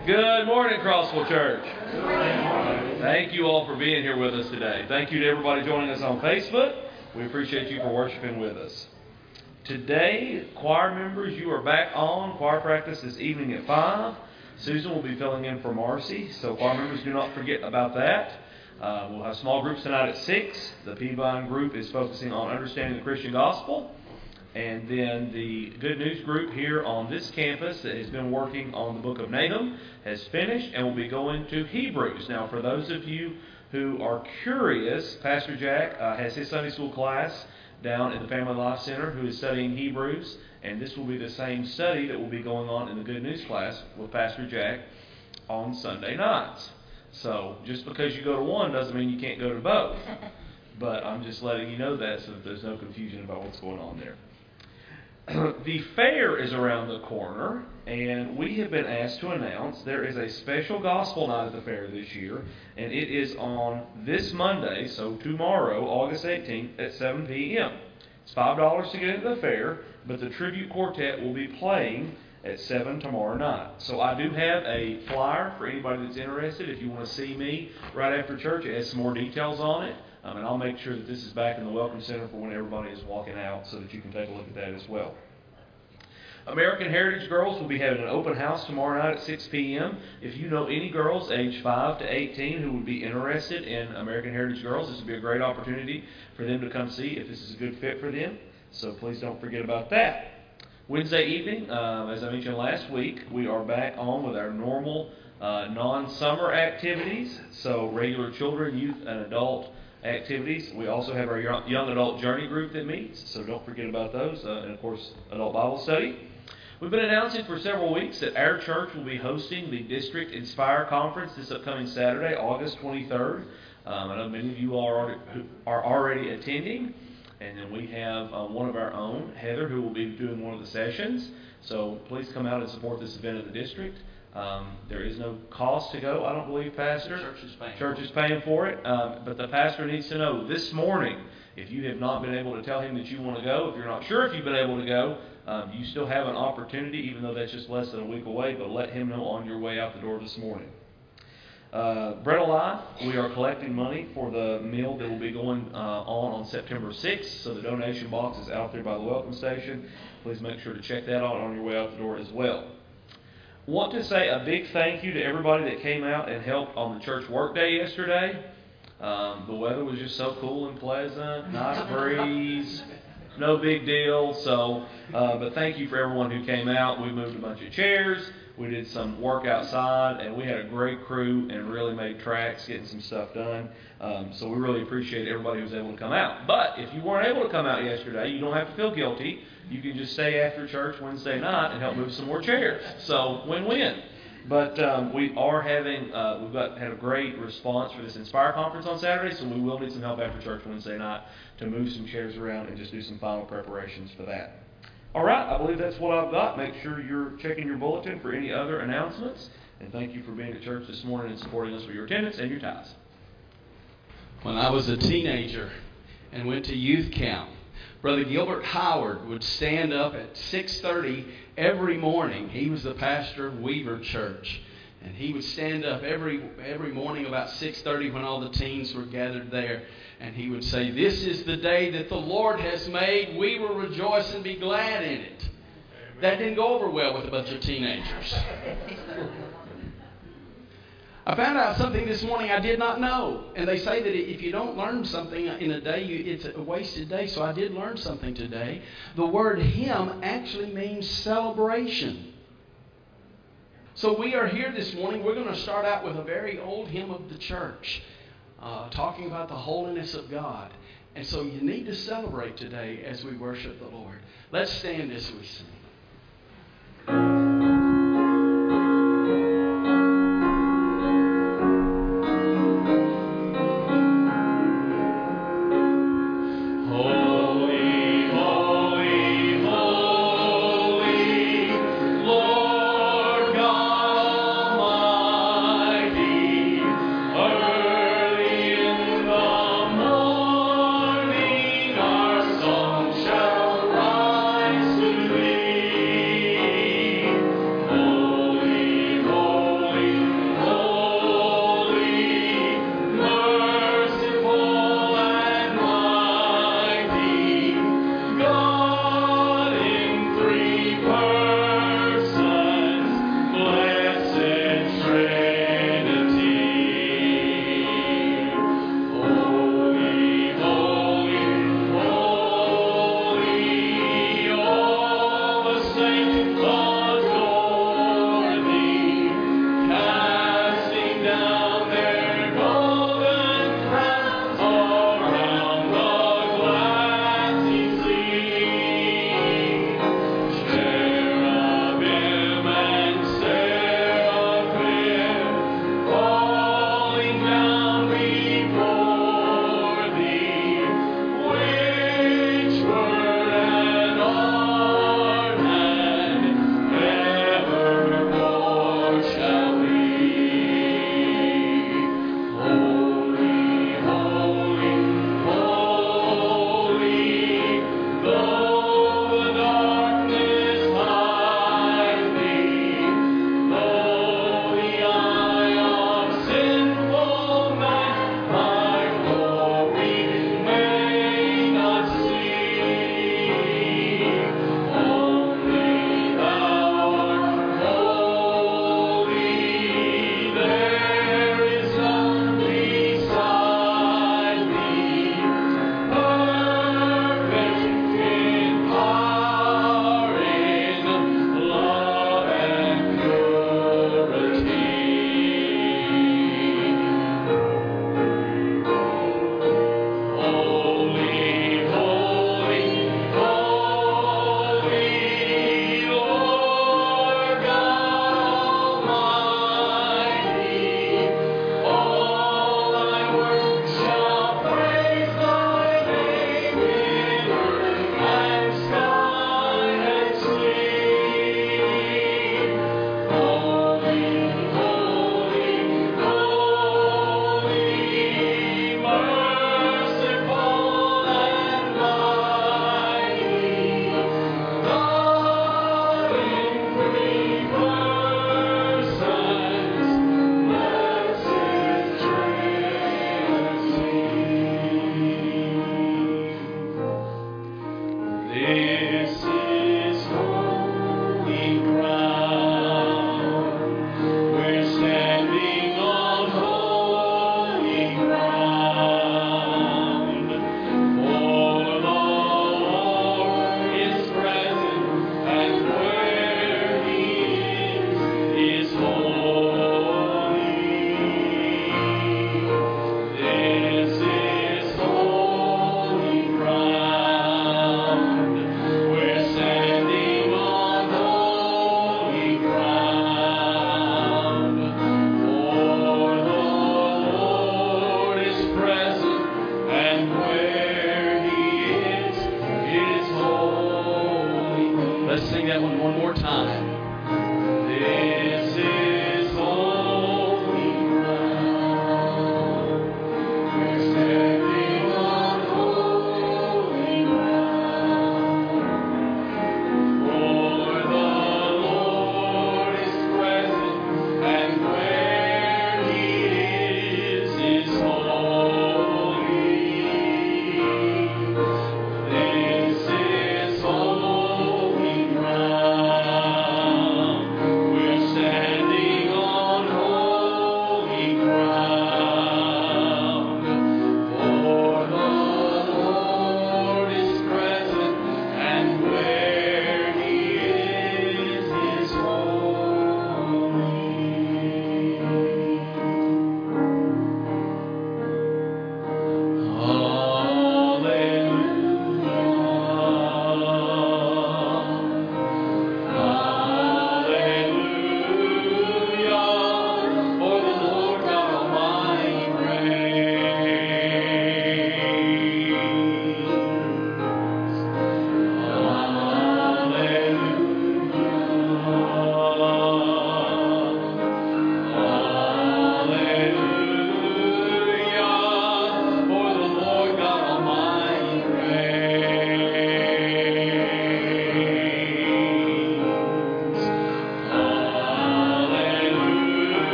Good morning, Crossville Church. Thank you all for being here with us today. Thank you to everybody joining us on Facebook. We appreciate you for worshiping with us. Today, choir members, you are back on choir practice this evening at 5. Susan will be filling in for Marcy, so choir members, do not forget about that. We'll have small groups tonight at 6. The Peabody group is focusing on understanding the Christian gospel. And then the Good News group here on this campus that has been working on the book of Nahum has finished and will be going to Hebrews. Now, for those of you who are curious, Pastor Jack has his Sunday school class down in the Family Life Center who is studying Hebrews. And this will be the same study that will be going on in the Good News class with Pastor Jack on Sunday nights. So, just because you go to one doesn't mean you can't go to both. But I'm just letting you know that so that there's no confusion about what's going on there. The fair is around the corner, and we have been asked to announce there is a special gospel night at the fair this year, and it is on this Monday, so tomorrow, August 18th at 7 p.m. It's $5 to get into the fair, but the tribute quartet will be playing at 7 tomorrow night. So I do have a flyer for anybody that's interested. If you want to see me right after church, it has some more details on it. And I'll make sure that this is back in the Welcome Center for when everybody is walking out so that you can take a look at that as well. American Heritage Girls will be having an open house tomorrow night at 6 p.m. If you know any girls age 5 to 18 who would be interested in American Heritage Girls, this would be a great opportunity for them to come see if this is a good fit for them. So please don't forget about that. Wednesday evening, as I mentioned last week, we are back on with our normal non-summer activities. So regular children, youth, and adult activities. We also have our young adult journey group that meets, so don't forget about those, and of course adult Bible study. We've been announcing for several weeks that our church will be hosting the District Inspire Conference this upcoming Saturday, August 23rd. I know many of you are already attending, and then we have one of our own, Heather, who will be doing one of the sessions, so please come out and support this event at the district. There is no cost to go, I don't believe, Pastor. The church is paying for it. But the pastor needs to know this morning, if you have not been able to tell him that you want to go, if you're not sure if you've been able to go, you still have an opportunity, even though that's just less than a week away, but let him know on your way out the door this morning. Bread of Life, we are collecting money for the meal that will be going on September 6th, so the donation box is out there by the welcome station. Please make sure to check that out on your way out the door as well. Want to say a big thank you to everybody that came out and helped on the church work day yesterday. The weather was just so cool and pleasant, nice breeze, no big deal. So, but thank you for everyone who came out. We moved a bunch of chairs, we did some work outside, and we had a great crew and really made tracks getting some stuff done. So we really appreciate everybody who was able to come out. But if you weren't able to come out yesterday, you don't have to feel guilty. You can just stay after church Wednesday night and help move some more chairs. So win-win. But we are having, had a great response for this Inspire Conference on Saturday, so we will need some help after church Wednesday night to move some chairs around and just do some final preparations for that. All right, I believe that's what I've got. Make sure you're checking your bulletin for any other announcements. And thank you for being at church this morning and supporting us with your attendance and your tithes. When I was a teenager and went to youth camp, Brother Gilbert Howard would stand up at 6:30 every morning. He was the pastor of Weaver Church. And he would stand up every morning about 6:30 when all the teens were gathered there. And he would say, "This is the day that the Lord has made. We will rejoice and be glad in it." Amen. That didn't go over well with a bunch of teenagers. I found out something this morning I did not know. And they say that if you don't learn something in a day, it's a wasted day. So I did learn something today. The word hymn actually means celebration. So we are here this morning. We're going to start out with a very old hymn of the church, talking about the holiness of God. And so you need to celebrate today as we worship the Lord. Let's stand as we sing. Shall rise to thee.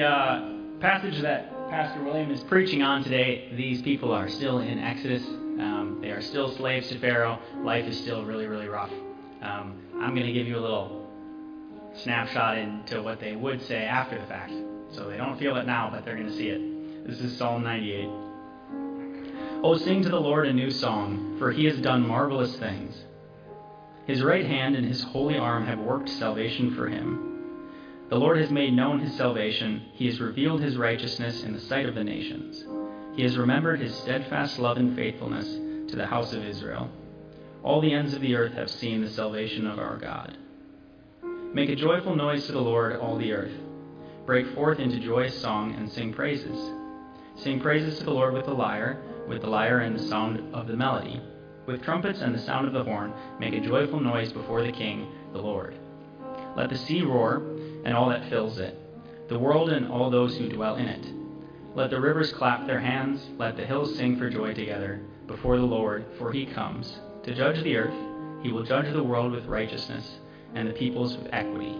The passage that Pastor William is preaching on today, these people are still in Exodus. They are still slaves to Pharaoh. Life is still really, really rough. I'm going to give you a little snapshot into what they would say after the fact. So they don't feel it now, but they're going to see it. This is Psalm 98. Oh, sing to the Lord a new song, for he has done marvelous things. His right hand and his holy arm have worked salvation for him. The Lord has made known his salvation. He has revealed his righteousness in the sight of the nations. He has remembered his steadfast love and faithfulness to the house of Israel. All the ends of the earth have seen the salvation of our God. Make a joyful noise to the Lord, all the earth. Break forth into joyous song and sing praises. Sing praises to the Lord with the lyre and the sound of the melody. With trumpets and the sound of the horn, make a joyful noise before the King, the Lord. Let the sea roar, and all that fills it, the world and all those who dwell in it. Let the rivers clap their hands, let the hills sing for joy together before the Lord, for he comes to judge the earth. He will judge the world with righteousness and the peoples with equity.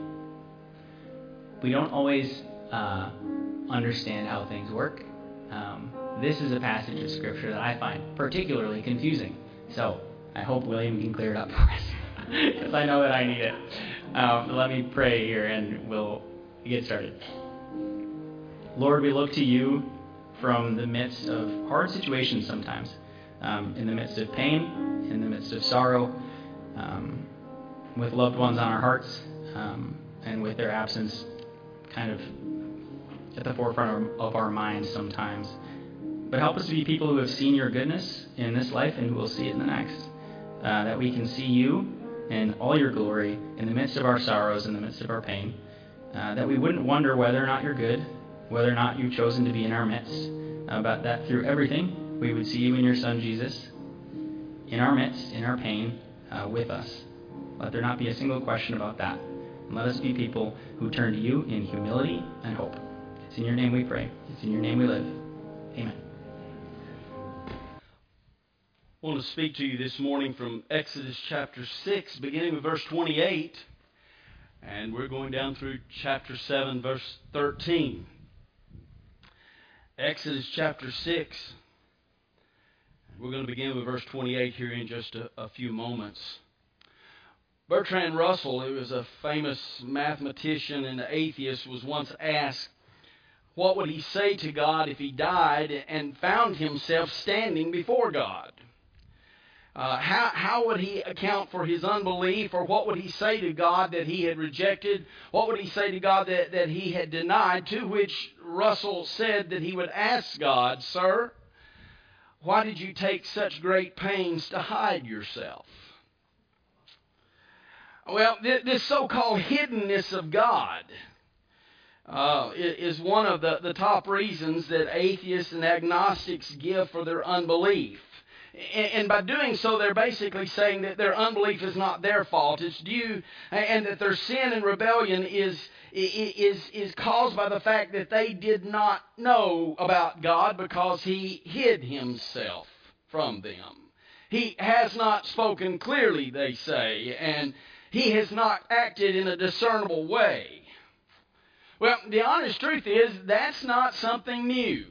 We don't always understand how things work. This is a passage of Scripture that I find particularly confusing. So I hope William can clear it up for us, because I know that I need it. Let me pray here and we'll get started. Lord, we look to you from the midst of hard situations sometimes, in the midst of pain, in the midst of sorrow, with loved ones on our hearts, and with their absence kind of at the forefront of our minds sometimes. But help us to be people who have seen your goodness in this life and who will see it in the next, that we can see you and all your glory in the midst of our sorrows, in the midst of our pain, that we wouldn't wonder whether or not you're good, whether or not you've chosen to be in our midst, but that through everything we would see you in your Son Jesus, in our midst, in our pain, with us. Let there not be a single question about that. And let us be people who turn to you in humility and hope. It's in your name we pray. It's in your name we live. Amen. I want to speak to you this morning from Exodus chapter 6, beginning with verse 28, and we're going down through chapter 7, verse 13. Exodus chapter 6, we're going to begin with verse 28 here in just a few moments. Bertrand Russell, who is a famous mathematician and atheist, was once asked, what would he say to God if he died and found himself standing before God? How would he account for his unbelief, or what would he say to God that he had rejected? What would he say to God that he had denied? To which Russell said that he would ask God, Sir, why did you take such great pains to hide yourself? Well, this so-called hiddenness of God is one of the top reasons that atheists and agnostics give for their unbelief. And by doing so, they're basically saying that their unbelief is not their fault. It's due, and that their sin and rebellion is caused by the fact that they did not know about God because he hid himself from them. He has not spoken clearly, they say, and he has not acted in a discernible way. Well, the honest truth is that's not something new.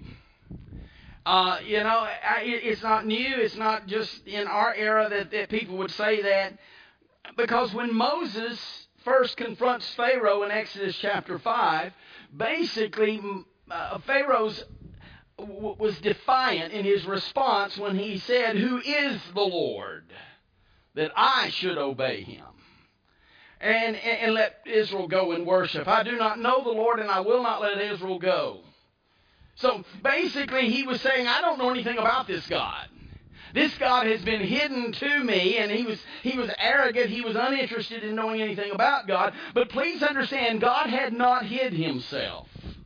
It's not new. It's not just in our era that people would say that. Because when Moses first confronts Pharaoh in Exodus chapter 5, basically Pharaoh was defiant in his response when he said, who is the Lord that I should obey him? And let Israel go and worship. I do not know the Lord, and I will not let Israel go. So basically he was saying, I don't know anything about this God. This God has been hidden to me, and he was arrogant. He was uninterested in knowing anything about God. But please understand, God had not hid himself.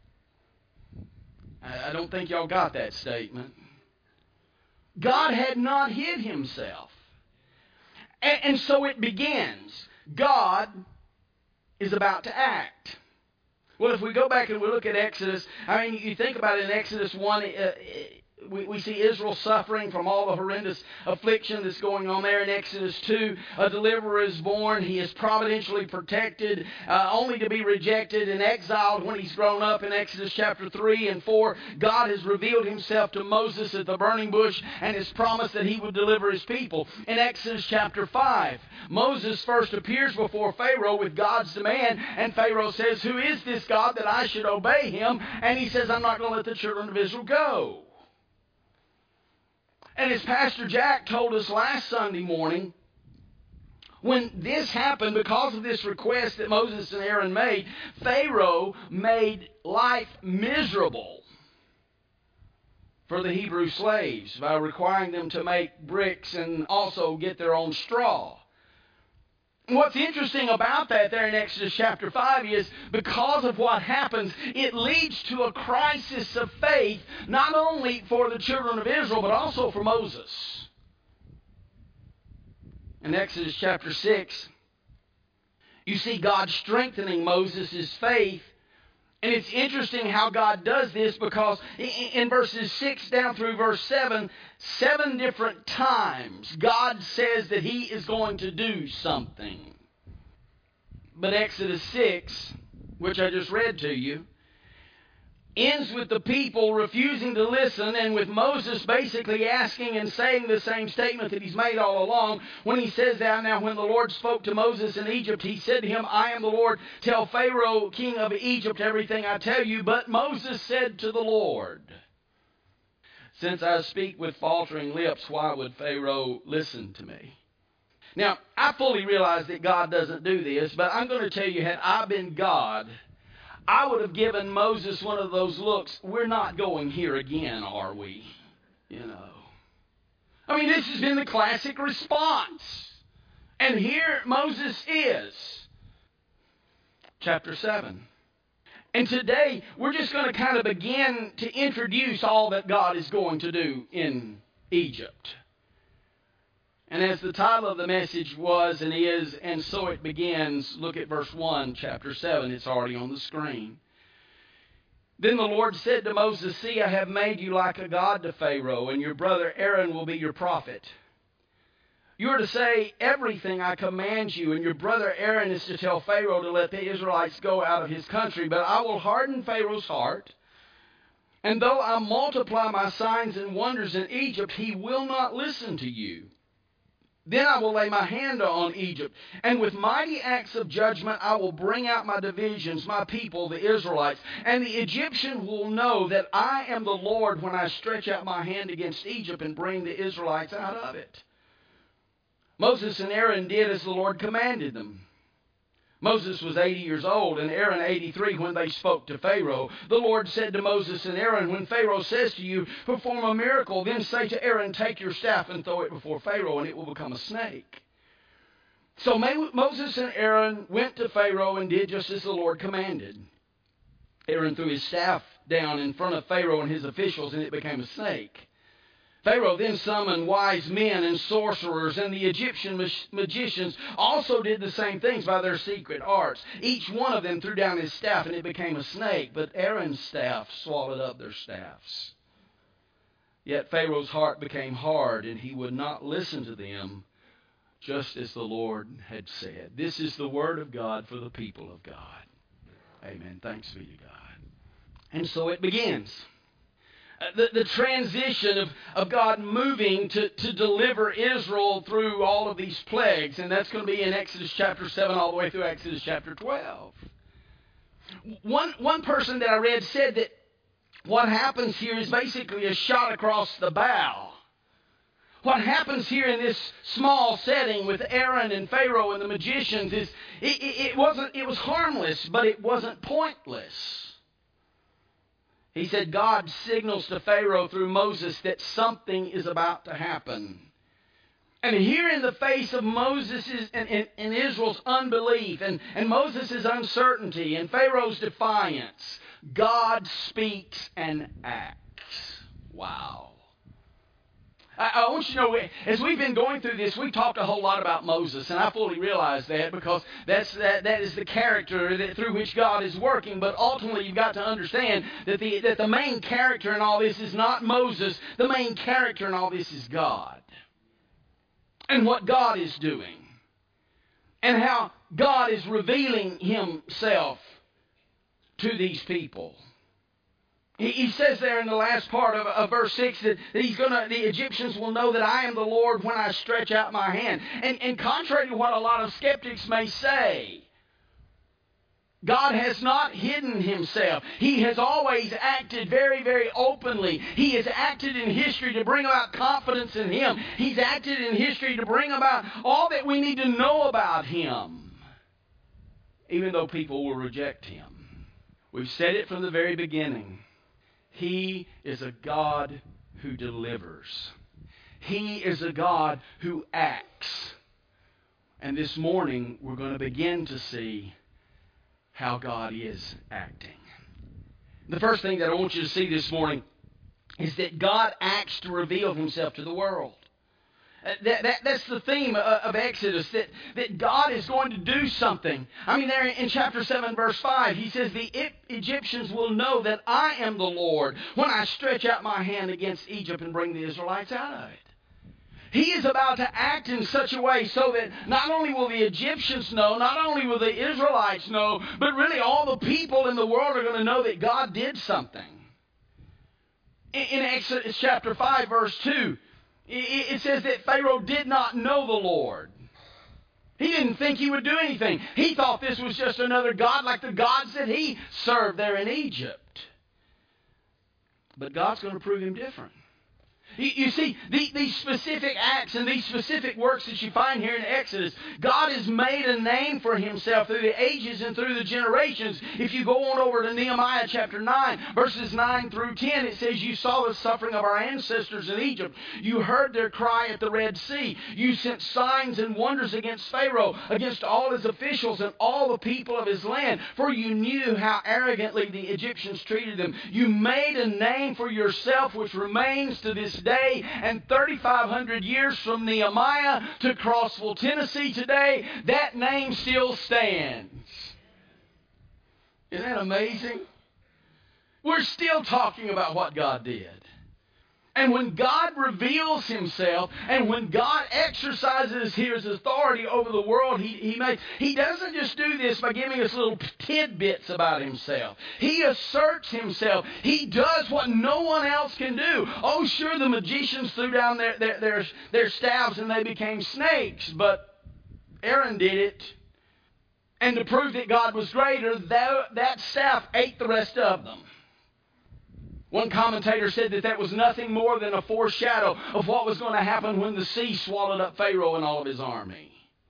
I don't think y'all got that statement. God had not hid himself. And so it begins. God is about to act. Well, if we go back and we look at Exodus, I mean, you think about it in Exodus 1, we see Israel suffering from all the horrendous affliction that's going on there in Exodus 2. A deliverer is born. He is providentially protected, only to be rejected and exiled when he's grown up in Exodus chapter 3 and 4. God has revealed himself to Moses at the burning bush and has promised that he would deliver his people. In Exodus chapter 5, Moses first appears before Pharaoh with God's demand, and Pharaoh says, "Who is this God that I should obey him?" And he says, "I'm not going to let the children of Israel go." And as Pastor Jack told us last Sunday morning, when this happened, because of this request that Moses and Aaron made, Pharaoh made life miserable for the Hebrew slaves by requiring them to make bricks and also get their own straw. What's interesting about that there in Exodus chapter 5 is because of what happens, it leads to a crisis of faith, not only for the children of Israel, but also for Moses. In Exodus chapter 6, you see God strengthening Moses' faith. And it's interesting how God does this, because in verses 6 down through verse 7 different times, God says that he is going to do something. But Exodus 6, which I just read to you, ends with the people refusing to listen, and with Moses basically asking and saying the same statement that he's made all along when he says that, "Now when the Lord spoke to Moses in Egypt, he said to him, I am the Lord. Tell Pharaoh, king of Egypt, everything I tell you." But Moses said to the Lord, "Since I speak with faltering lips, why would Pharaoh listen to me?" Now, I fully realize that God doesn't do this, but I'm going to tell you, had I been God, I would have given Moses one of those looks. We're not going here again, are we? You know. I mean, this has been the classic response. And here Moses is. Chapter 7. And today, we're just going to kind of begin to introduce all that God is going to do in Egypt. And as the title of the message was and is, "And so it begins," look at verse 1, chapter 7. It's already on the screen. "Then the Lord said to Moses, See, I have made you like a god to Pharaoh, and your brother Aaron will be your prophet. You are to say everything I command you, and your brother Aaron is to tell Pharaoh to let the Israelites go out of his country. But I will harden Pharaoh's heart, and though I multiply my signs and wonders in Egypt, he will not listen to you. Then I will lay my hand on Egypt, and with mighty acts of judgment I will bring out my divisions, my people, the Israelites. And the Egyptian will know that I am the Lord when I stretch out my hand against Egypt and bring the Israelites out of it." Moses and Aaron did as the Lord commanded them. Moses was 80 years old, and Aaron 83 when they spoke to Pharaoh. The Lord said to Moses and Aaron, "When Pharaoh says to you, 'Perform a miracle,' then say to Aaron, 'Take your staff and throw it before Pharaoh, and it will become a snake.'" So Moses and Aaron went to Pharaoh and did just as the Lord commanded. Aaron threw his staff down in front of Pharaoh and his officials, and it became a snake. Pharaoh then summoned wise men and sorcerers, and the Egyptian magicians also did the same things by their secret arts. Each one of them threw down his staff, and it became a snake, but Aaron's staff swallowed up their staffs. Yet Pharaoh's heart became hard, and he would not listen to them, just as the Lord had said. This is the word of God for the people of God. Amen. Thanks be to God. And so it begins. The transition of God moving to deliver Israel through all of these plagues. And that's going to be in Exodus chapter 7 all the way through Exodus chapter 12. One person that I read said that what happens here is basically a shot across the bow. What happens here in this small setting with Aaron and Pharaoh and the magicians is it was harmless, but it wasn't pointless. He said God signals to Pharaoh through Moses that something is about to happen. And here in the face of Moses' and Israel's unbelief and Moses' uncertainty and Pharaoh's defiance, God speaks and acts. Wow. I want you to know, as we've been going through this, we've talked a whole lot about Moses, and I fully realize that because that is the character through which God is working. But ultimately, you've got to understand that the main character in all this is not Moses. The main character in all this is God, and what God is doing, and how God is revealing Himself to these people. He says there in the last part of verse 6 that the Egyptians will know that I am the Lord when I stretch out my hand. And contrary to what a lot of skeptics may say, God has not hidden Himself. He has always acted very, very openly. He has acted in history to bring about confidence in Him. He's acted in history to bring about all that we need to know about Him, even though people will reject Him. We've said it from the very beginning. He is a God who delivers. He is a God who acts. And this morning, we're going to begin to see how God is acting. The first thing that I want you to see this morning is that God acts to reveal Himself to the world. That's the theme of Exodus, that God is going to do something. I mean, there in chapter 7, verse 5, He says, the Egyptians will know that I am the Lord when I stretch out my hand against Egypt and bring the Israelites out of it. He is about to act in such a way so that not only will the Egyptians know, not only will the Israelites know, but really all the people in the world are going to know that God did something. In Exodus chapter 5, verse 2, it says that Pharaoh did not know the Lord. He didn't think he would do anything. He thought this was just another god like the gods that he served there in Egypt. But God's going to prove him different. You see, these specific acts and these specific works that you find here in Exodus, God has made a name for Himself through the ages and through the generations. If you go on over to Nehemiah chapter 9, verses 9 through 10, it says, you saw the suffering of our ancestors in Egypt. You heard their cry at the Red Sea. You sent signs and wonders against Pharaoh, against all his officials and all the people of his land, for you knew how arrogantly the Egyptians treated them. You made a name for yourself which remains to this day, and 3,500 years from Nehemiah to Crossville, Tennessee today, that name still stands. Isn't that amazing? We're still talking about what God did. And when God reveals Himself, and when God exercises His authority over the world He makes, He doesn't just do this by giving us little tidbits about Himself. He asserts Himself. He does what no one else can do. Oh, sure, the magicians threw down their staffs and they became snakes, but Aaron did it. And to prove that God was greater, that staff ate the rest of them. One commentator said that was nothing more than a foreshadow of what was going to happen when the sea swallowed up Pharaoh and all of his army.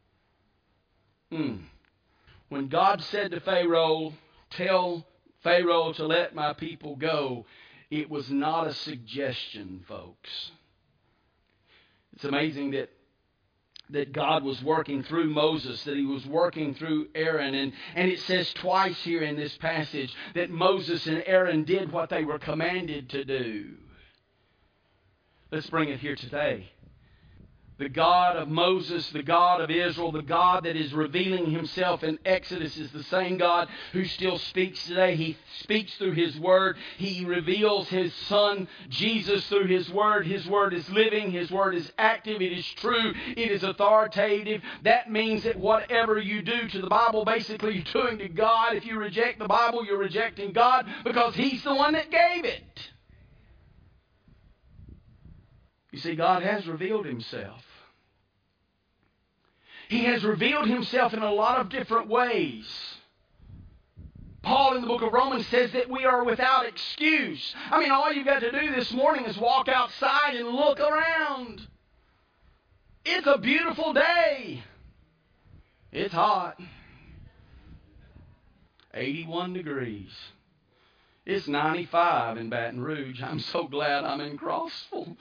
When God said to Pharaoh, tell Pharaoh to let my people go, it was not a suggestion, folks. It's amazing that God was working through Moses, that He was working through Aaron. And it says twice here in this passage that Moses and Aaron did what they were commanded to do. Let's bring it here today. The God of Moses, the God of Israel, the God that is revealing Himself in Exodus is the same God who still speaks today. He speaks through His Word. He reveals His Son, Jesus, through His Word. His Word is living. His Word is active. It is true. It is authoritative. That means that whatever you do to the Bible, basically you're doing to God. If you reject the Bible, you're rejecting God because He's the one that gave it. You see, God has revealed Himself. He has revealed Himself in a lot of different ways. Paul in the book of Romans says that we are without excuse. I mean, all you've got to do this morning is walk outside and look around. It's a beautiful day. It's hot. 81 degrees. It's 95 in Baton Rouge. I'm so glad I'm in Crossville.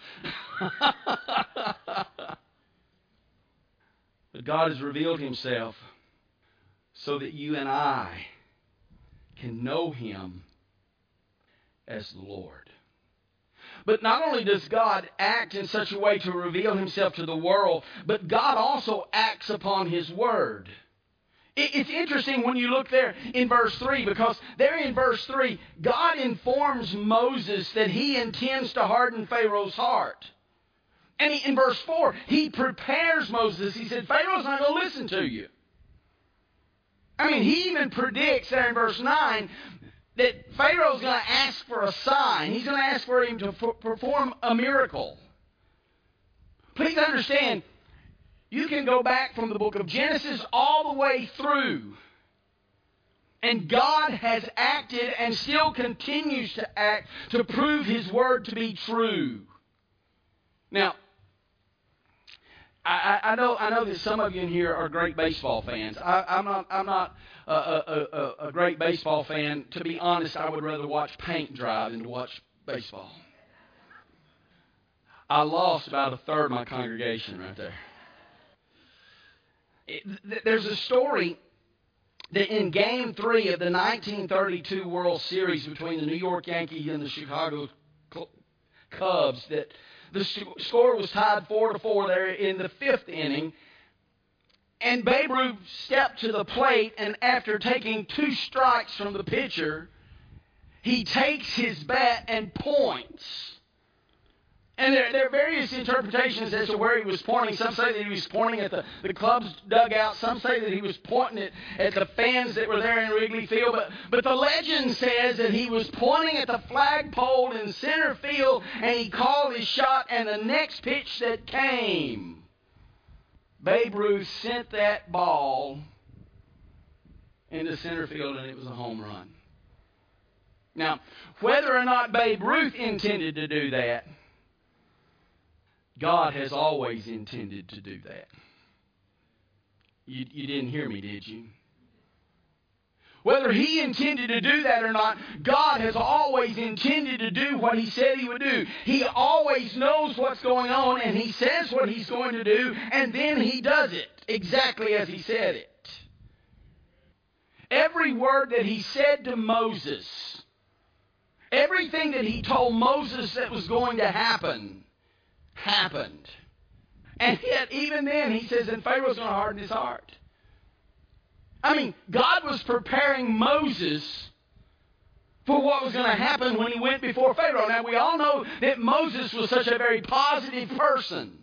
But God has revealed Himself so that you and I can know Him as the Lord. But not only does God act in such a way to reveal himself to the world, but God also acts upon his word. It's interesting when you look there in verse 3, because there in verse 3, God informs Moses that he intends to harden Pharaoh's heart. And in verse 4, he prepares Moses. He said, Pharaoh's not going to listen to you. I mean, he even predicts there in verse 9 that Pharaoh's going to ask for a sign. He's going to ask for him to perform a miracle. Please understand, you can go back from the book of Genesis all the way through, and God has acted and still continues to act to prove his word to be true. Now, I know that some of you in here are great baseball fans. I'm not a great baseball fan. To be honest, I would rather watch paint dry than to watch baseball. I lost about a third of my congregation right there. There's a story that in Game 3 of the 1932 World Series between the New York Yankees and the Chicago Cubs, that the score was tied 4-4 there in the fifth inning. And Babe Ruth stepped to the plate, and after taking 2 strikes from the pitcher, he takes his bat and points. And there are various interpretations as to where he was pointing. Some say that he was pointing at the club's dugout. Some say that he was pointing it at the fans that were there in Wrigley Field. But the legend says that he was pointing at the flagpole in center field, and he called his shot, and the next pitch that came, Babe Ruth sent that ball into center field, and it was a home run. Now, whether or not Babe Ruth intended to do that, God has always intended to do that. You didn't hear me, did you? Whether he intended to do that or not, God has always intended to do what he said he would do. He always knows what's going on, and he says what he's going to do, and then he does it exactly as he said it. Every word that he said to Moses, everything that he told Moses that was going to happen, happened. And yet, even then, he says, and Pharaoh's going to harden his heart. I mean, God was preparing Moses for what was going to happen when he went before Pharaoh. Now, we all know that Moses was such a very positive person.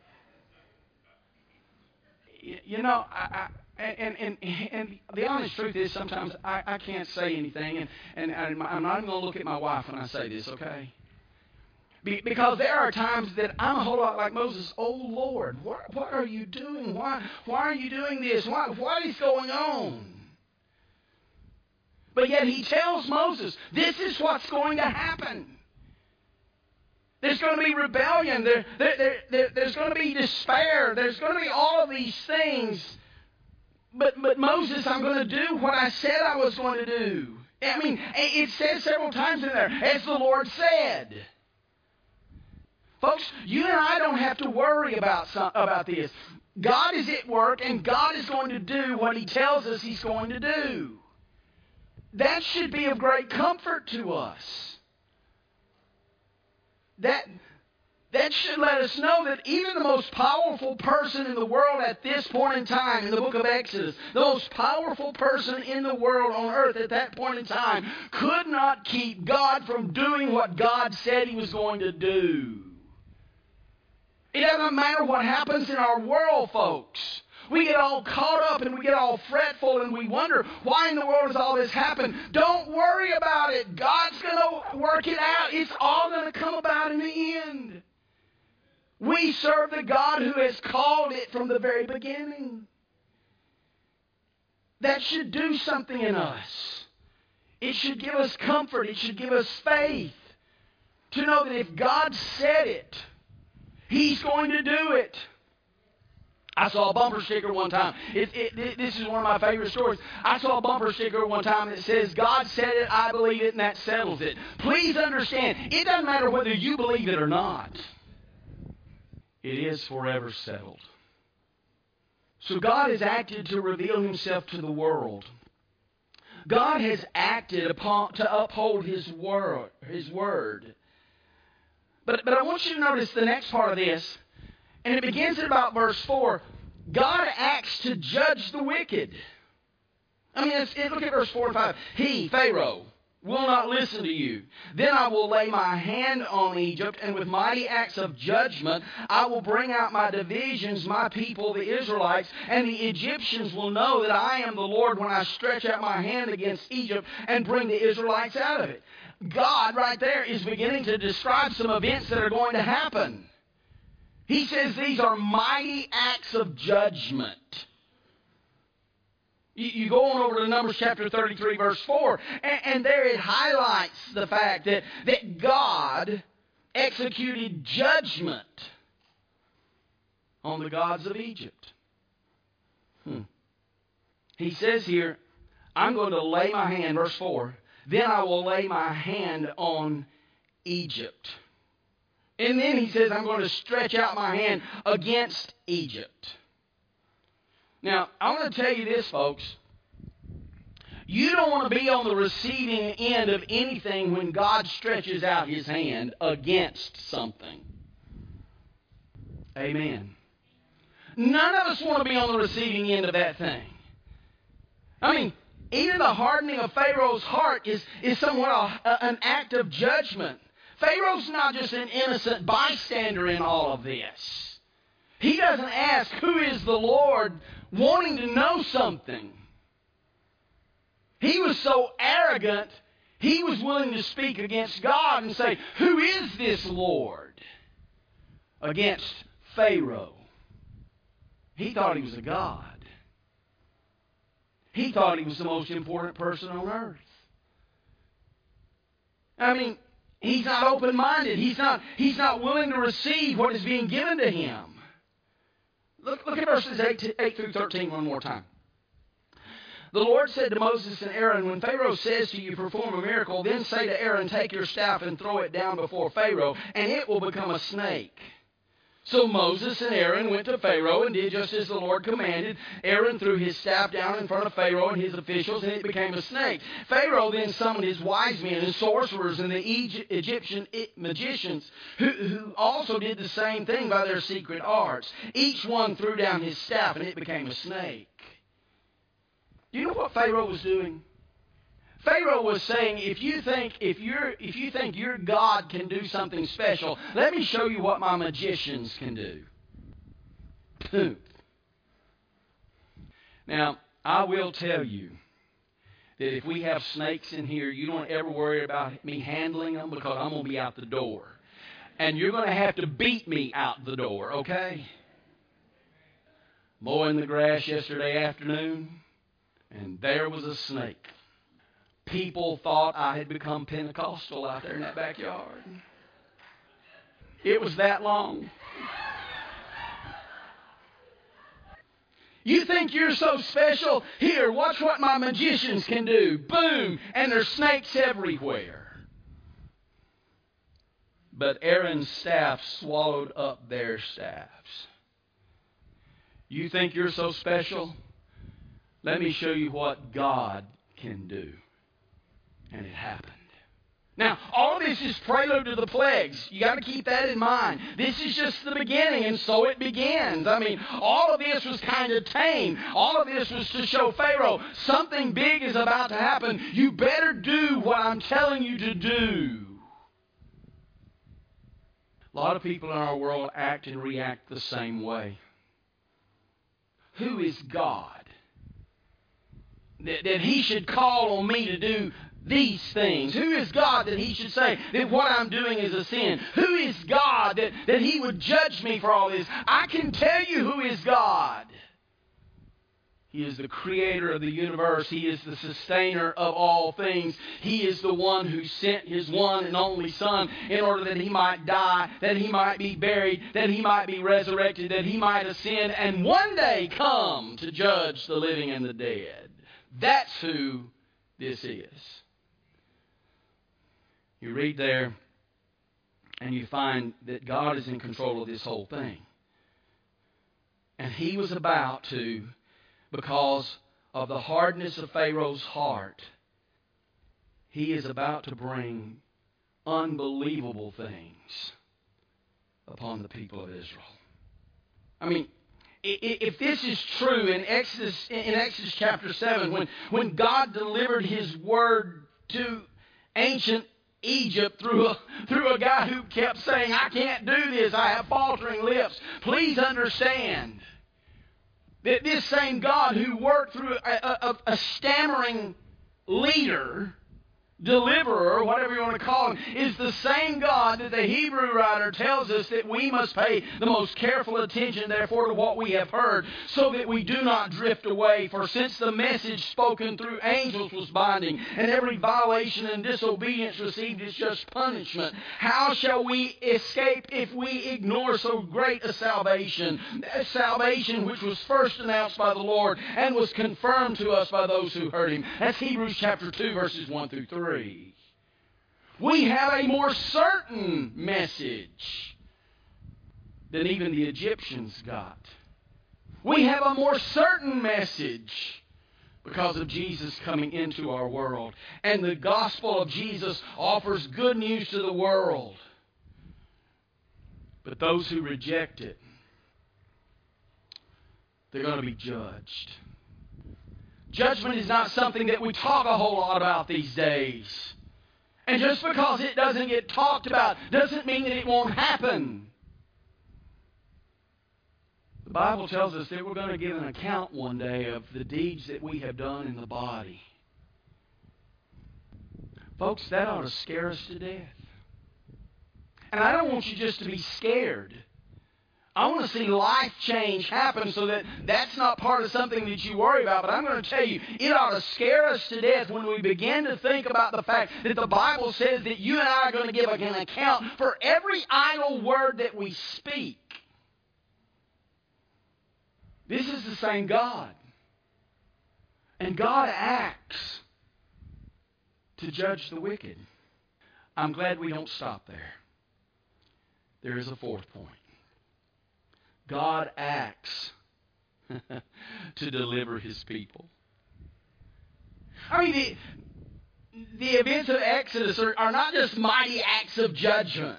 You know, and the honest truth is sometimes I can't say anything, and I'm not even going to look at my wife when I say this, okay? Because there are times that I'm a whole lot like Moses. Oh, Lord, what are you doing? Why are you doing this? What is going on? But yet he tells Moses, this is what's going to happen. There's going to be rebellion. There's going to be despair. There's going to be all of these things. But Moses, I'm going to do what I said I was going to do. I mean, it says several times in there, as the Lord said. Folks, you and I don't have to worry about this. God is at work, and God is going to do what he tells us he's going to do. That should be of great comfort to us. That should let us know that even the most powerful person in the world at this point in time, in the book of Exodus, the most powerful person in the world on earth at that point in time, could not keep God from doing what God said he was going to do. It doesn't matter what happens in our world, folks. We get all caught up and we get all fretful and we wonder, why in the world has all this happened? Don't worry about it. God's going to work it out. It's all going to come about in the end. We serve the God who has called it from the very beginning. That should do something in us. It should give us comfort. It should give us faith to know that if God said it, he's going to do it. I saw a bumper sticker one time. This is one of my favorite stories. I saw a bumper sticker one time that says, God said it, I believe it, and that settles it. Please understand, it doesn't matter whether you believe it or not. It is forever settled. So God has acted to reveal himself to the world. God has acted to uphold his word. But I want you to notice the next part of this. And it begins at about verse 4. God acts to judge the wicked. I mean, look at verse 4 and 5. He, Pharaoh, will not listen to you. Then I will lay my hand on Egypt, and with mighty acts of judgment I will bring out my divisions, my people, the Israelites, and the Egyptians will know that I am the Lord when I stretch out my hand against Egypt and bring the Israelites out of it. God, right there, is beginning to describe some events that are going to happen. He says these are mighty acts of judgment. You go on over to Numbers chapter 33, verse 4, and there it highlights the fact that God executed judgment on the gods of Egypt. He says here, I'm going to lay my hand, verse 4, then I will lay my hand on Egypt. And then he says, I'm going to stretch out my hand against Egypt. Now, I want to tell you this, folks. You don't want to be on the receiving end of anything when God stretches out His hand against something. Amen. None of us want to be on the receiving end of that thing. I mean, even the hardening of Pharaoh's heart is somewhat an act of judgment. Pharaoh's not just an innocent bystander in all of this. He doesn't ask, who is the Lord, wanting to know something. He was so arrogant, he was willing to speak against God and say, who is this Lord? Against Pharaoh. He thought he was a god. He thought he was the most important person on earth. I mean, he's not open-minded. He's not willing to receive what is being given to him. Look at verses 8 through 13 one more time. The Lord said to Moses and Aaron, when Pharaoh says to you, perform a miracle, then say to Aaron, take your staff and throw it down before Pharaoh, and it will become a snake. So Moses and Aaron went to Pharaoh and did just as the Lord commanded. Aaron threw his staff down in front of Pharaoh and his officials, and it became a snake. Pharaoh then summoned his wise men and sorcerers and the Egyptian magicians, who also did the same thing by their secret arts. Each one threw down his staff, and it became a snake. Do you know what Pharaoh was doing? Pharaoh was saying, if you think your God can do something special, let me show you what my magicians can do. Boom. Now, I will tell you that if we have snakes in here, you don't ever worry about me handling them, because I'm going to be out the door. And you're going to have to beat me out the door, okay? Mowing the grass yesterday afternoon, and there was a snake. People thought I had become Pentecostal out there in that backyard. It was that long. You think you're so special? Here, watch what my magicians can do. Boom! And there's snakes everywhere. But Aaron's staff swallowed up their staffs. You think you're so special? Let me show you what God can do. And it happened. Now, all of this is prelude to the plagues. You got to keep that in mind. This is just the beginning, and so it begins. I mean, all of this was kind of tame. All of this was to show Pharaoh something big is about to happen. You better do what I'm telling you to do. A lot of people in our world act and react the same way. Who is God? That He should call on me to do these things. Who is God that He should say that what I'm doing is a sin? Who is God that He would judge me for all this? I can tell you who is God. He is the creator of the universe. He is the sustainer of all things. He is the one who sent His one and only Son in order that He might die, that He might be buried, that He might be resurrected, that He might ascend, and one day come to judge the living and the dead. That's who this is. You read there, and you find that God is in control of this whole thing. And He was about to, because of the hardness of Pharaoh's heart, He is about to bring unbelievable things upon the people of Israel. I mean, if this is true in Exodus chapter 7, when God delivered His word to ancient Egypt through a guy who kept saying, I can't do this, I have faltering lips. Please understand that this same God who worked through a stammering leader, deliverer, whatever you want to call him, is the same God that the Hebrew writer tells us that we must pay the most careful attention, therefore, to what we have heard, so that we do not drift away. For since the message spoken through angels was binding, and every violation and disobedience received its just punishment, how shall we escape if we ignore so great a salvation? A salvation which was first announced by the Lord and was confirmed to us by those who heard Him. That's Hebrews chapter 2, verses 1 through 3. We have a more certain message than even the Egyptians got. We have a more certain message because of Jesus coming into our world. And the gospel of Jesus offers good news to the world. But those who reject it, they're going to be judged. Judgment is not something that we talk a whole lot about these days. And just because it doesn't get talked about doesn't mean that it won't happen. The Bible tells us that we're going to give an account one day of the deeds that we have done in the body. Folks, that ought to scare us to death. And I don't want you just to be scared. I want to see life change happen so that that's not part of something that you worry about. But I'm going to tell you, it ought to scare us to death when we begin to think about the fact that the Bible says that you and I are going to give an account for every idle word that we speak. This is the same God. And God acts to judge the wicked. I'm glad we don't stop there. There is a fourth point. God acts to deliver His people. I mean, the events of Exodus are not just mighty acts of judgment.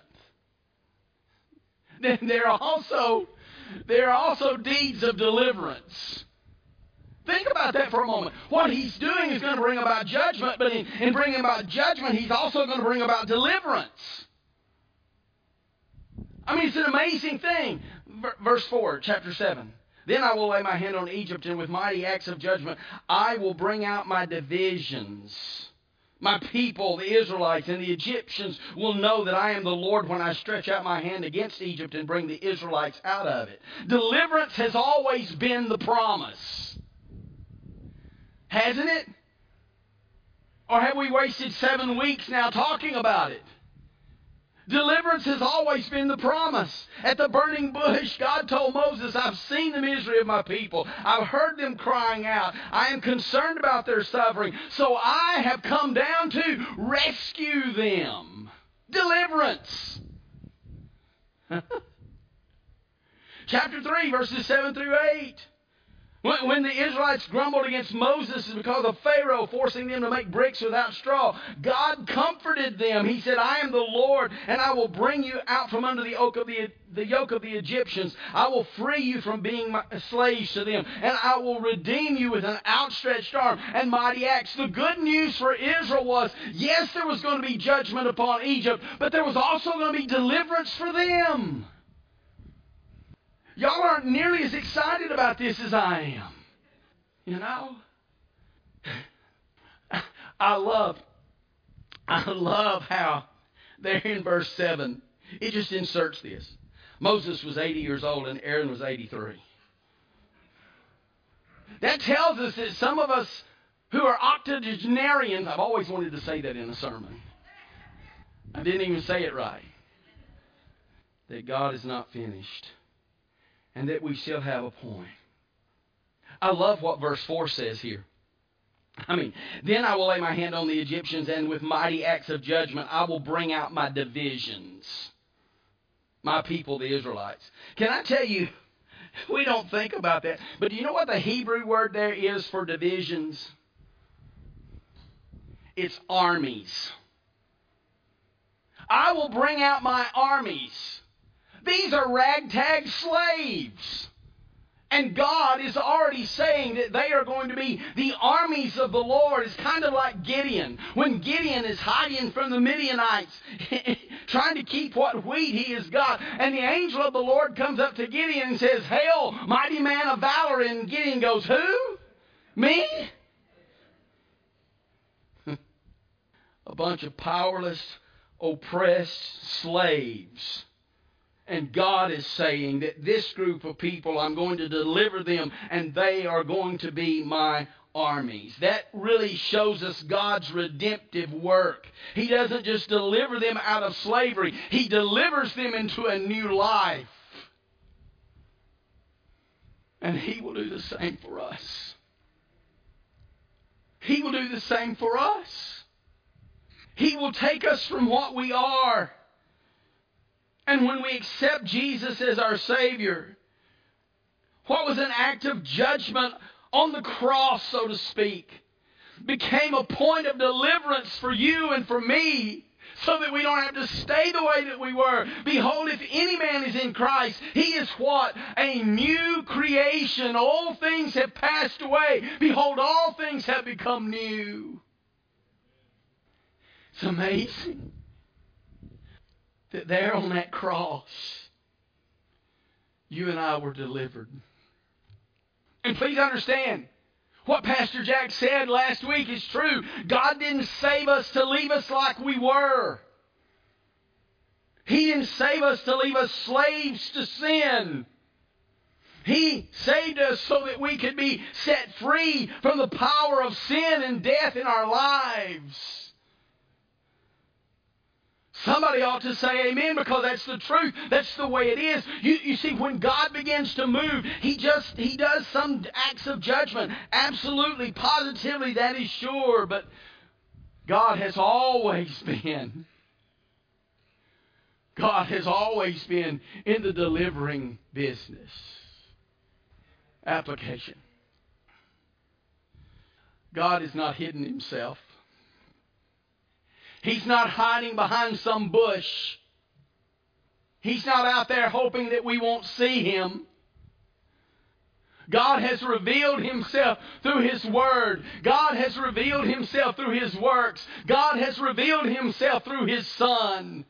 They're also deeds of deliverance. Think about that for a moment. What He's doing is going to bring about judgment, but in bringing about judgment, He's also going to bring about deliverance. I mean, it's an amazing thing. Verse 4, chapter 7. Then I will lay my hand on Egypt, and with mighty acts of judgment I will bring out my divisions. My people, the Israelites, and the Egyptians will know that I am the Lord when I stretch out my hand against Egypt and bring the Israelites out of it. Deliverance has always been the promise. Hasn't it? Or have we wasted 7 weeks now talking about it? Deliverance has always been the promise. At the burning bush, God told Moses, I've seen the misery of my people. I've heard them crying out. I am concerned about their suffering. So I have come down to rescue them. Deliverance. Chapter 3, verses 7 through 8. When the Israelites grumbled against Moses because of Pharaoh forcing them to make bricks without straw, God comforted them. He said, I am the Lord, and I will bring you out from under the yoke of the Egyptians. I will free you from being slaves to them, and I will redeem you with an outstretched arm and mighty acts. The good news for Israel was, yes, there was going to be judgment upon Egypt, but there was also going to be deliverance for them. Y'all aren't nearly as excited about this as I am. You know? I love how there in verse 7, it just inserts this. Moses was 80 years old and Aaron was 83. That tells us that some of us who are octogenarians, I've always wanted to say that in a sermon. I didn't even say it right. That God is not finished. And that we still have a point. I love what verse 4 says here. I mean, then I will lay my hand on the Egyptians, and with mighty acts of judgment I will bring out my divisions. My people, the Israelites. Can I tell you, we don't think about that. But do you know what the Hebrew word there is for divisions? It's armies. I will bring out my armies. These are ragtag slaves. And God is already saying that they are going to be the armies of the Lord. It's kind of like Gideon. When Gideon is hiding from the Midianites, trying to keep what wheat he has got, and the angel of the Lord comes up to Gideon and says, "Hail, mighty man of valor." And Gideon goes, "Who? Me?" A bunch of powerless, oppressed slaves. And God is saying that this group of people, I'm going to deliver them, and they are going to be my armies. That really shows us God's redemptive work. He doesn't just deliver them out of slavery. He delivers them into a new life. And He will do the same for us. He will do the same for us. He will take us from what we are. And when we accept Jesus as our Savior, what was an act of judgment on the cross, so to speak, became a point of deliverance for you and for me, so that we don't have to stay the way that we were. Behold, if any man is in Christ, he is what? A new creation. All things have passed away. Behold, all things have become new. It's amazing that there on that cross, you and I were delivered. And please understand, what Pastor Jack said last week is true. God didn't save us to leave us like we were. He didn't save us to leave us slaves to sin. He saved us so that we could be set free from the power of sin and death in our lives. Somebody ought to say amen, because that's the truth. That's the way it is. You see, when God begins to move, He does some acts of judgment. Absolutely, positively, that is sure. But God has always been in the delivering business. Application. God has not hidden Himself. He's not hiding behind some bush. He's not out there hoping that we won't see Him. God has revealed Himself through His Word. God has revealed Himself through His works. God has revealed Himself through His Son.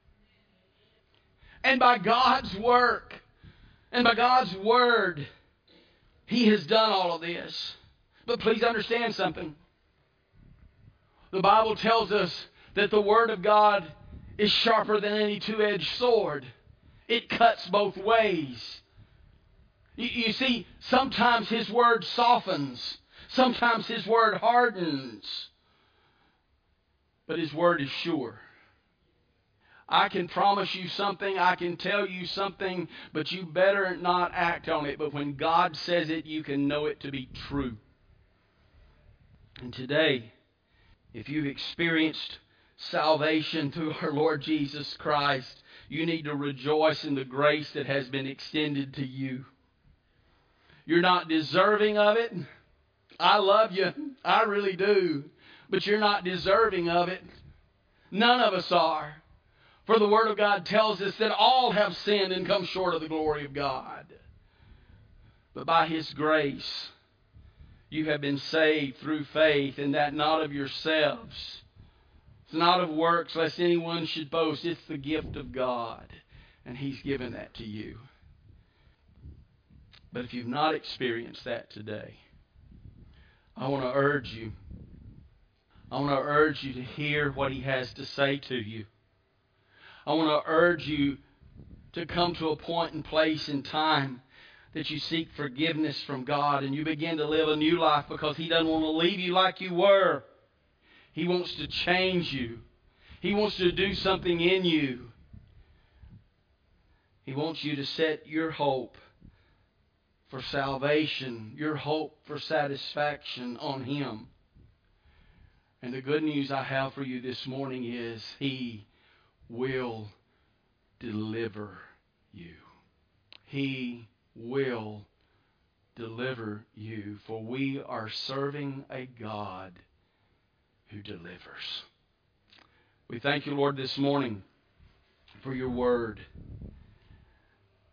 And by God's work and by God's Word, He has done all of this. But please understand something. The Bible tells us that the Word of God is sharper than any two-edged sword. It cuts both ways. You see, sometimes His Word softens. Sometimes His Word hardens. But His Word is sure. I can promise you something, I can tell you something, but you better not act on it. But when God says it, you can know it to be true. And today, if you've experienced salvation through our Lord Jesus Christ, you need to rejoice in the grace that has been extended to you. You're not deserving of it. I love you. I really do. But you're not deserving of it. None of us are. For the Word of God tells us that all have sinned and come short of the glory of God. But by His grace, you have been saved through faith, and that not of yourselves. It's not of works, lest anyone should boast. It's the gift of God, and He's given that to you. But if you've not experienced that today, I want to urge you. I want to urge you to hear what He has to say to you. I want to urge you to come to a point and place in time that you seek forgiveness from God and you begin to live a new life, because He doesn't want to leave you like you were. He wants to change you. He wants to do something in you. He wants you to set your hope for salvation, your hope for satisfaction on Him. And the good news I have for you this morning is He will deliver you. He will deliver you, for we are serving a God who delivers. We thank you, Lord, this morning for your Word.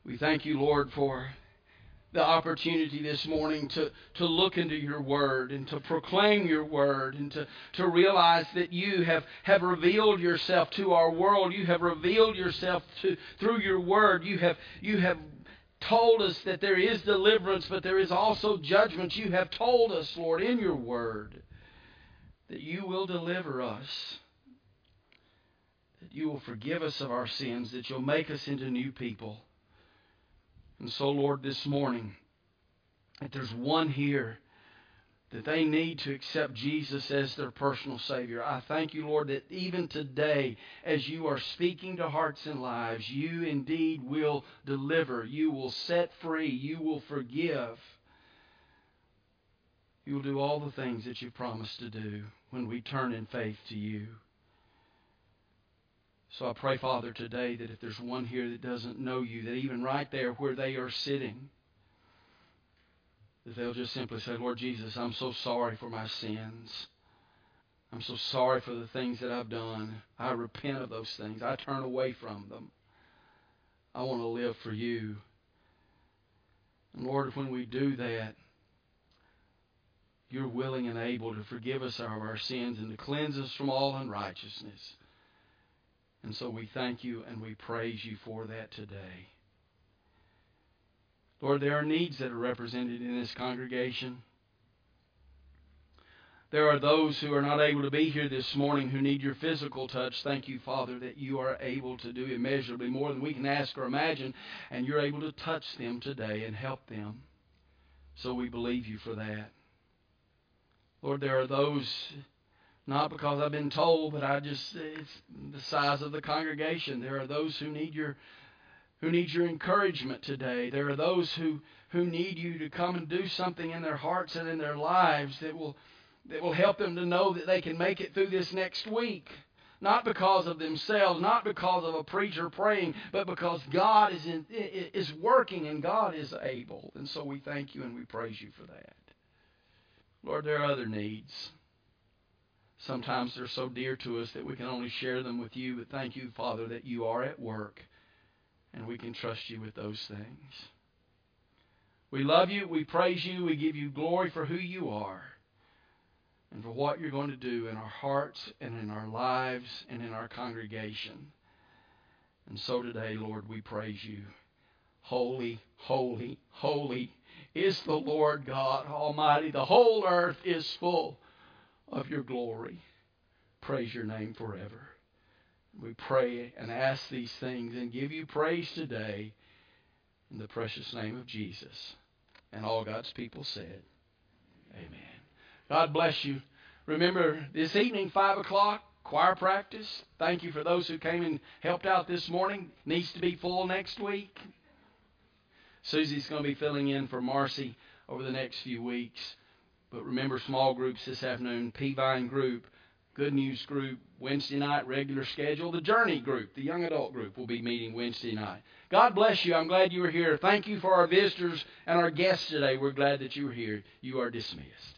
We thank you, Lord, for the opportunity this morning to look into your word and to proclaim your word and to realize that you have revealed yourself to our world. You have revealed yourself through your word. You have told us that there is deliverance, but there is also judgment. You have told us, Lord, in your word that you will deliver us, that you will forgive us of our sins, that you'll make us into new people. And so, Lord, this morning, if there's one here that they need to accept Jesus as their personal Savior, I thank you, Lord, that even today, as you are speaking to hearts and lives, you indeed will deliver. You will set free. You will forgive. You will do all the things that you promised to do when we turn in faith to you. So I pray, Father, today that if there's one here that doesn't know you, that even right there where they are sitting, that they'll just simply say, Lord Jesus, I'm so sorry for my sins. I'm so sorry for the things that I've done. I repent of those things. I turn away from them. I want to live for you. And Lord, when we do that, you're willing and able to forgive us of our sins and to cleanse us from all unrighteousness. And so we thank you and we praise you for that today. Lord, there are needs that are represented in this congregation. There are those who are not able to be here this morning who need your physical touch. Thank you, Father, that you are able to do immeasurably more than we can ask or imagine, and you're able to touch them today and help them. So we believe you for that. Lord, there are those, not because I've been told, but it's the size of the congregation. There are those who need your encouragement today. There are those who need you to come and do something in their hearts and in their lives that will help them to know that they can make it through this next week. Not because of themselves, not because of a preacher praying, but because God is working and God is able. And so we thank you and we praise you for that. Lord, there are other needs. Sometimes they're so dear to us that we can only share them with you. But thank you, Father, that you are at work and we can trust you with those things. We love you. We praise you. We give you glory for who you are and for what you're going to do in our hearts and in our lives and in our congregation. And so today, Lord, we praise you. Holy, holy, holy is the Lord God Almighty. The whole earth is full of your glory. Praise your name forever. We pray and ask these things and give you praise today in the precious name of Jesus. And all God's people said, amen. God bless you. Remember, this evening, 5 o'clock, choir practice. Thank you for those who came and helped out this morning. Needs to be full next week. Susie's going to be filling in for Marcy over the next few weeks. But remember, small groups this afternoon, Peavine group, Good News group, Wednesday night, regular schedule. The Journey group, the young adult group, will be meeting Wednesday night. God bless you. I'm glad you were here. Thank you for our visitors and our guests today. We're glad that you were here. You are dismissed.